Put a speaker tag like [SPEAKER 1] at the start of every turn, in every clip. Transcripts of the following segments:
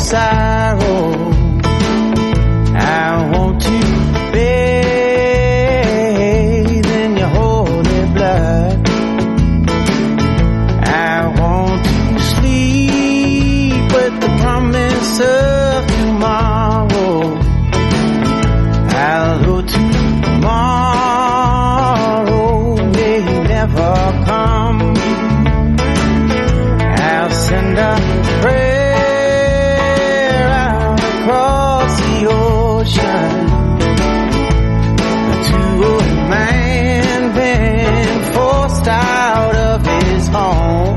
[SPEAKER 1] sorrow. I want to bathe in your holy blood. I want to sleep with the promise of tomorrow. Although tomorrow may never come, I'll send a prayer out across the ocean to a man been forced out of his home.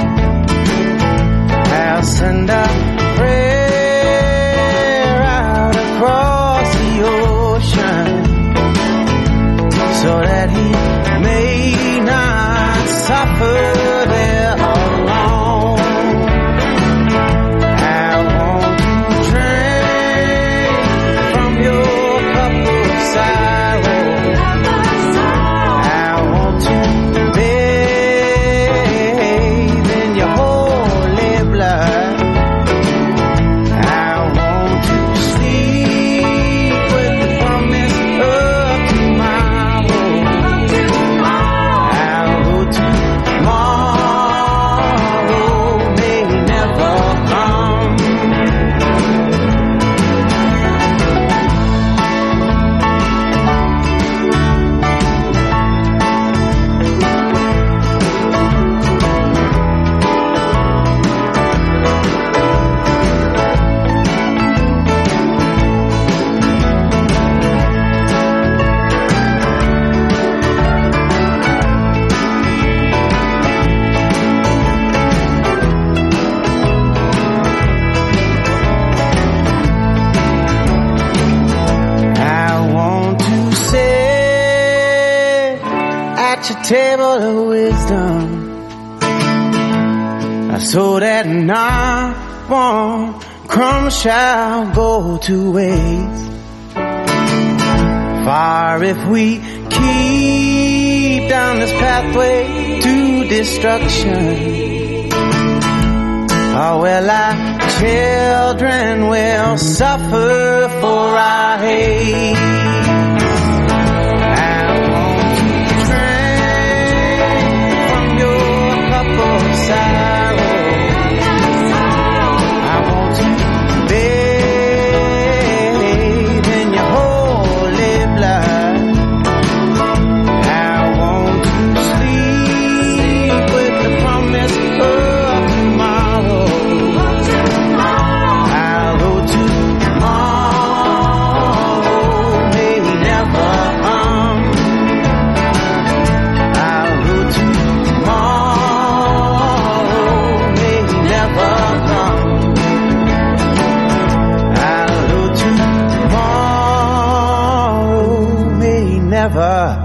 [SPEAKER 1] I'll send a prayer out across the ocean so that he may not suffer there alone. I want to drink from your cup of sorrow. I want to bathe in your holy blood. I want to sleep with the promise of tomorrow. Although tomorrow may never come. I want to sit at your table of wisdom, so that not one crumb shall go to waste. Far if we keep down this pathway to destruction, oh well, our children will suffer for our hate. I want to drink from your cup of sorrow. I want to bathe in your holy blood. I want to sleep with the promise of tomorrow. Although tomorrow may never come. Although tomorrow may never come. Although tomorrow may never